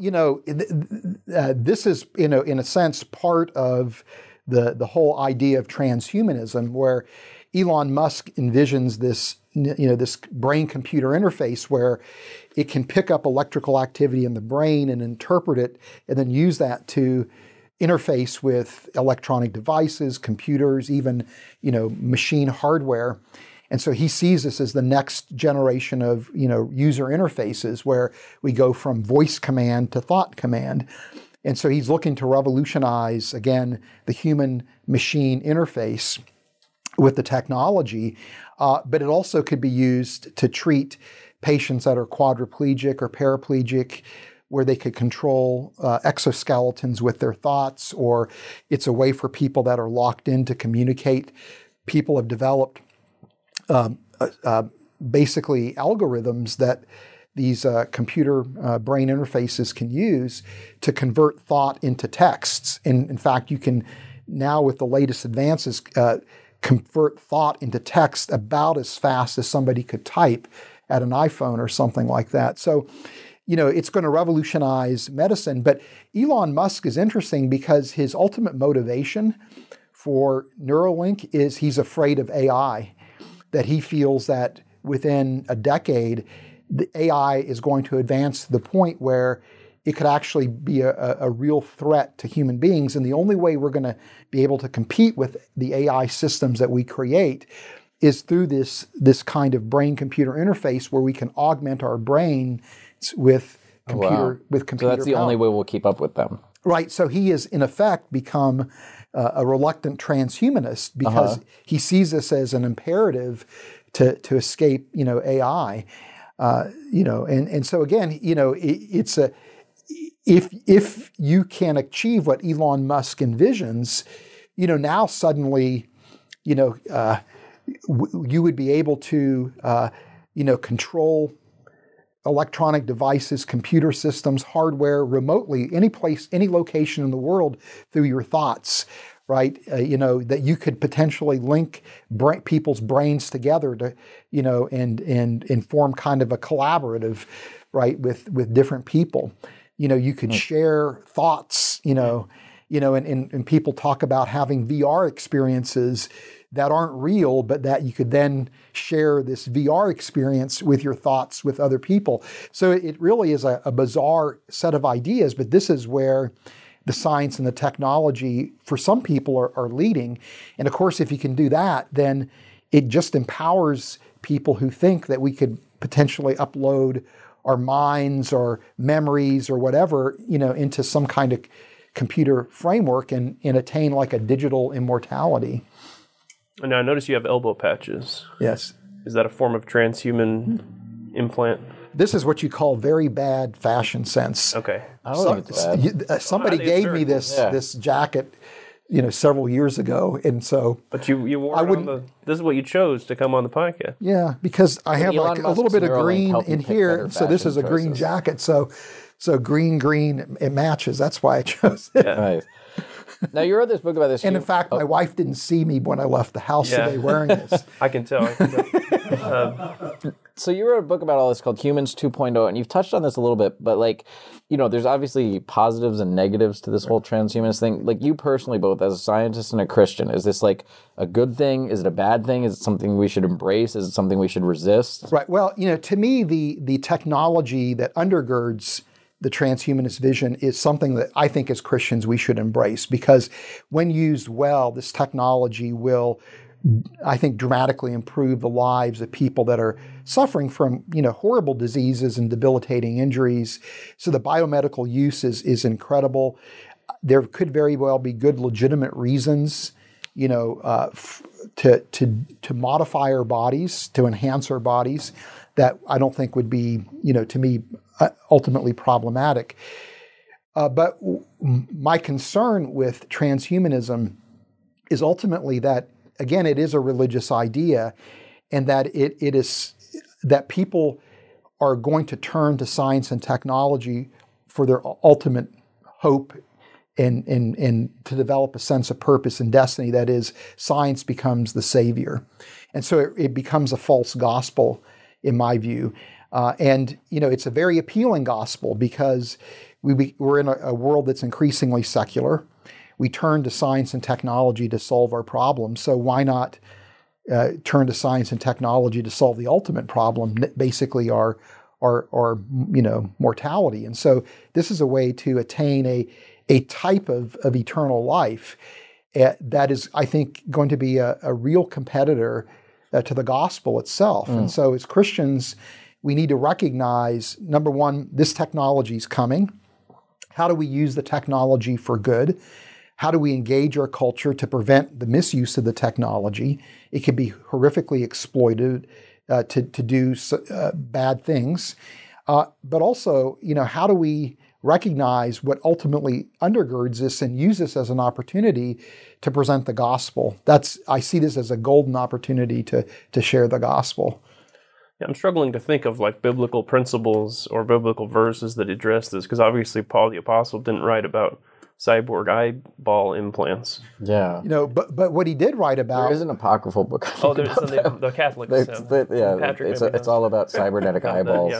this is, in a sense, part of the whole idea of transhumanism, where Elon Musk envisions this, this brain-computer interface where it can pick up electrical activity in the brain and interpret it, and then use that to interface with electronic devices, computers, even, machine hardware. And so he sees this as the next generation of, user interfaces where we go from voice command to thought command. And so he's looking to revolutionize, again, the human-machine interface with the technology. But it also could be used to treat patients that are quadriplegic or paraplegic, where they could control exoskeletons with their thoughts, or it's a way for people that are locked in to communicate. People have developed basically algorithms that these computer brain interfaces can use to convert thought into texts. And in fact, you can now, with the latest advances, convert thought into text about as fast as somebody could type at an iPhone or something like that. So, it's going to revolutionize medicine. But Elon Musk is interesting because his ultimate motivation for Neuralink is he's afraid of AI, that he feels that within a decade, the AI is going to advance to the point where it could actually be a real threat to human beings. And the only way we're going to be able to compete with the AI systems that we create is through this kind of brain-computer interface where we can augment our brain with computer So that's the only way we'll keep up with them. Right. So he has, in effect, become a reluctant transhumanist because he sees this as an imperative to escape, AI. And so again, it's a if you can achieve what Elon Musk envisions, now suddenly, you would be able to, control electronic devices, computer systems, hardware remotely, any place, any location in the world through your thoughts, right? That you could potentially link people's brains together to, and form kind of a collaborative, right, with different people. You could share thoughts, and people talk about having VR experiences that aren't real, but that you could then share this VR experience with your thoughts with other people. So it really is a bizarre set of ideas, but this is where the science and the technology for some people are leading. And of course, if you can do that, then it just empowers people who think that we could potentially upload our minds or memories or whatever, into some kind of computer framework and attain like a digital immortality. And now I notice you have elbow patches. Yes. Is that a form of transhuman implant? This is what you call very bad fashion sense. Okay. I don't think it's bad. Somebody gave me this jacket, several years ago, and so. But you wore it on this is what you chose to come on the podcast. Yeah, because I have like a little bit of green in here, so this is a green jacket. So green, it matches. That's why I chose it. Yeah. Nice. Now, you wrote this book about this. And in fact, my wife didn't see me when I left the house today wearing this. I can tell. So you wrote a book about all this called Humans 2.0, and you've touched on this a little bit, but like, you know, there's obviously positives and negatives to this whole transhumanist thing. Like you personally, both as a scientist and a Christian, is this like a good thing? Is it a bad thing? Is it something we should embrace? Is it something we should resist? Right. Well, you know, to me, the technology that undergirds the transhumanist vision is something that I think as Christians we should embrace, because when used well, this technology will, I think, dramatically improve the lives of people that are suffering from, you know, horrible diseases and debilitating injuries. So the biomedical use is incredible. There could very well be good, legitimate reasons, you know, to modify our bodies, to enhance our bodies, that I don't think would be, you know, to me, ultimately problematic. But my concern with transhumanism is ultimately that, again, it is a religious idea, and that it is that people are going to turn to science and technology for their ultimate hope and to develop a sense of purpose and destiny. That is, science becomes the savior. And so it becomes a false gospel, in my view. And, you know, it's a very appealing gospel because we're in a world that's increasingly secular. We turn to science and technology to solve our problems. So why not turn to science and technology to solve the ultimate problem, basically our you know, mortality? And so this is a way to attain a type of eternal life that is, I think, going to be a real competitor to the gospel itself. And so as Christians, we need to recognize, number one, this technology is coming. How do we use the technology for good? How do we engage our culture to prevent the misuse of the technology? It can be horrifically exploited to do bad things. But also, you know, how do we recognize what ultimately undergirds this and use this as an opportunity to present the gospel? I see this as a golden opportunity to share the gospel. Yeah, I'm struggling to think of like biblical principles or biblical verses that address this, because obviously Paul the Apostle didn't write about cyborg eyeball implants. Yeah. You know, but what he did write about... There is an apocryphal book. Oh, there's the Catholics. It's all about cybernetic eyeballs.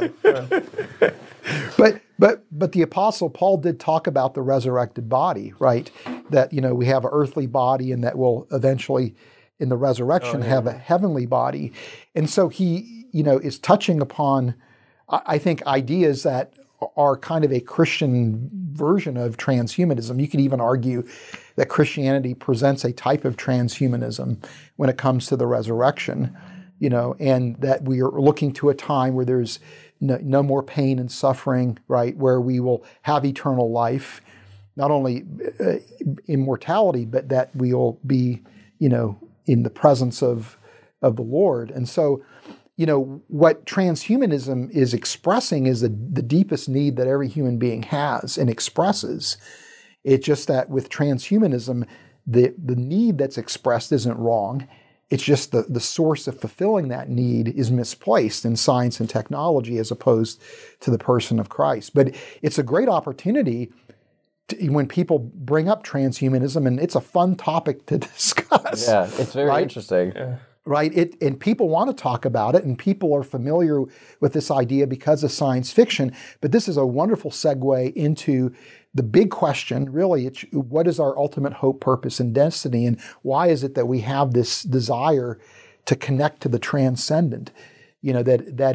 But the Apostle Paul did talk about the resurrected body, right? That, you know, we have an earthly body and that will eventually, in the resurrection, have a heavenly body. And so he, you know, is touching upon, I think, ideas that are kind of a Christian version of transhumanism. You could even argue that Christianity presents a type of transhumanism when it comes to the resurrection, you know, and that we are looking to a time where there's no more pain and suffering, right, where we will have eternal life, not only immortality, but that we will be, you know, in the presence of the Lord. And so, you know, what transhumanism is expressing is the deepest need that every human being has and expresses. It's just that with transhumanism, the need that's expressed isn't wrong. It's just the source of fulfilling that need is misplaced in science and technology as opposed to the person of Christ. But it's a great opportunity when people bring up transhumanism, and it's a fun topic to discuss. Yeah, it's very interesting. Yeah. Right? And people want to talk about it, and people are familiar with this idea because of science fiction. But this is a wonderful segue into the big question, really. It's what is our ultimate hope, purpose, and destiny? And why is it that we have this desire to connect to the transcendent? You know,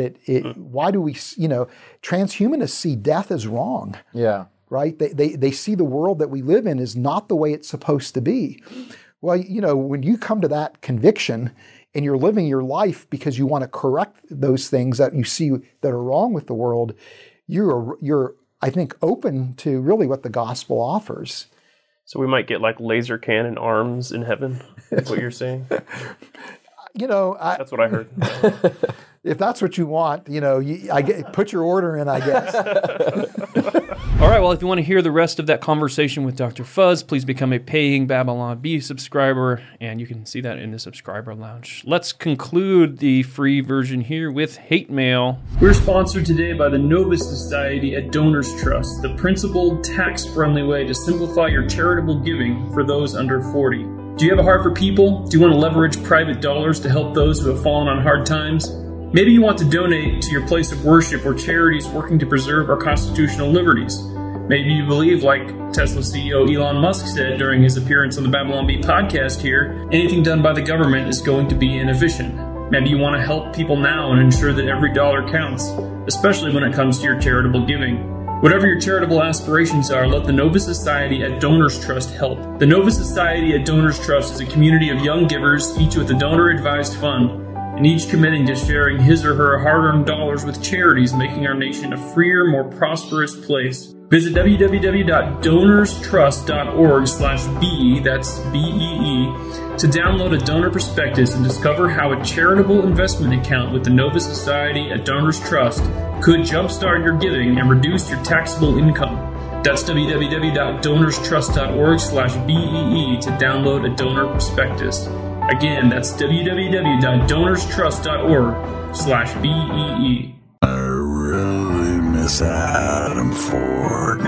why do we, you know, transhumanists see death as wrong. Yeah. Right? They see the world that we live in is not the way it's supposed to be. Well, you know, when you come to that conviction and you're living your life because you want to correct those things that you see that are wrong with the world, you're I think, open to really what the gospel offers. So we might get like laser cannon arms in heaven, is what you're saying? You know, that's what I heard. If that's what you want, you know, put your order in, I guess. All right, well, if you want to hear the rest of that conversation with Dr. Fuz, please become a paying Babylon Bee subscriber, and you can see that in the subscriber lounge. Let's conclude the free version here with hate mail. We're sponsored today by the Novus Society at Donors Trust, the principled, tax-friendly way to simplify your charitable giving for those under 40. Do you have a heart for people? Do you want to leverage private dollars to help those who have fallen on hard times? Maybe you want to donate to your place of worship or charities working to preserve our constitutional liberties. Maybe you believe, like Tesla CEO Elon Musk said during his appearance on the Babylon Bee podcast here, anything done by the government is going to be inefficient. Maybe you want to help people now and ensure that every dollar counts, especially when it comes to your charitable giving. Whatever your charitable aspirations are, let the Nova Society at Donors Trust help. The Nova Society at Donors Trust is a community of young givers, each with a donor-advised fund, and each committing to sharing his or her hard-earned dollars with charities, making our nation a freer, more prosperous place. Visit www.donorstrust.org/BEE, that's BEE, to download a donor prospectus and discover how a charitable investment account with the Nova Society at Donors Trust could jumpstart your giving and reduce your taxable income. That's www.donorstrust.org/BEE to download a donor prospectus. Again, that's www.donorstrust.org/BEE. I really miss Adam Ford.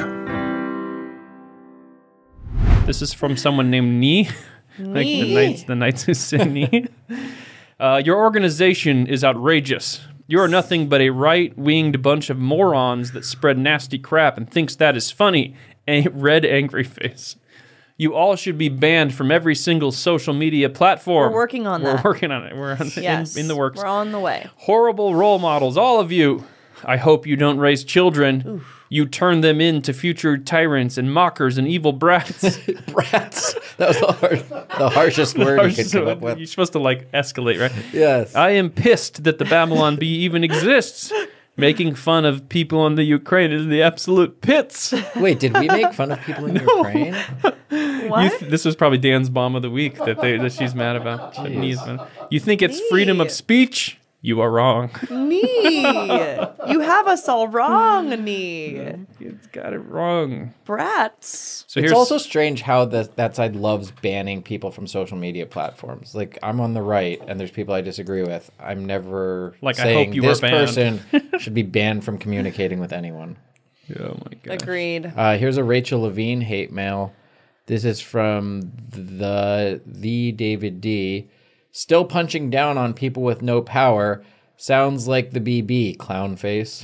This is from someone named Nee. Like the Knights who sing Nee. Your organization is outrageous. You are nothing but a right-winged bunch of morons that spread nasty crap and thinks that is funny. A red angry face. You all should be banned from every single social media platform. We're working on that. We're working on it. We're in the works. We're on the way. Horrible role models, all of you. I hope you don't raise children. Oof. You turn them into future tyrants and mockers and evil brats. Brats. That was the harshest word you could come up with. You're supposed to escalate, right? Yes. I am pissed that the Babylon Bee even exists. Making fun of people in the Ukraine is the absolute pits. Wait, did we make fun of people in Ukraine? What? This was probably Dan's bomb of the week that she's mad about. You think it's freedom of speech? You are wrong. Nee. You have us all wrong, Nee. It's got it wrong. Brats. So it's also strange how that side loves banning people from social media platforms. Like, I'm on the right, and there's people I disagree with. I'm never saying I hope you this were banned. person should be banned from communicating with anyone. Oh, my God. Agreed. Here's a Rachel Levine hate mail. This is from the David D. Still punching down on people with no power. Sounds like the BB, clown face.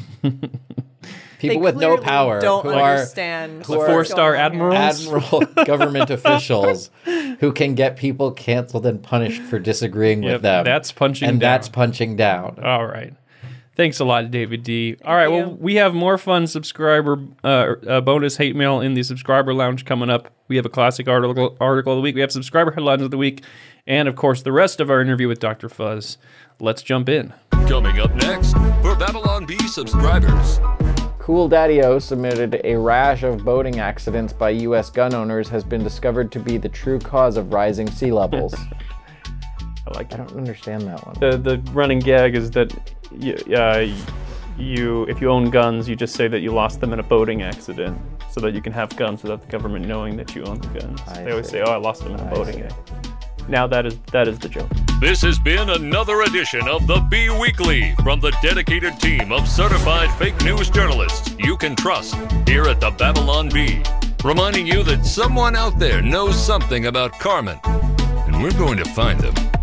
People with no power don't who understand are 4-star admirals, government officials who can get people canceled and punished for disagreeing with them. That's punching and down. that's punching down. All right. Thanks a lot, David D. All right, well, we have more fun subscriber bonus hate mail in the subscriber lounge coming up. We have a classic article of the week. We have subscriber headlines of the week. And, of course, the rest of our interview with Dr. Fuzz. Let's jump in. Coming up next, for Babylon Bee subscribers. Cool Daddy-O submitted a rash of boating accidents by U.S. gun owners has been discovered to be the true cause of rising sea levels. I don't understand that one. The running gag is that if you own guns, you just say that you lost them in a boating accident so that you can have guns without the government knowing that you own the guns. They always say, I lost them in a boating accident. Now that is the joke. This has been another edition of the Bee Weekly from the dedicated team of certified fake news journalists you can trust here at the Babylon Bee. Reminding you that someone out there knows something about Carmen, and we're going to find them.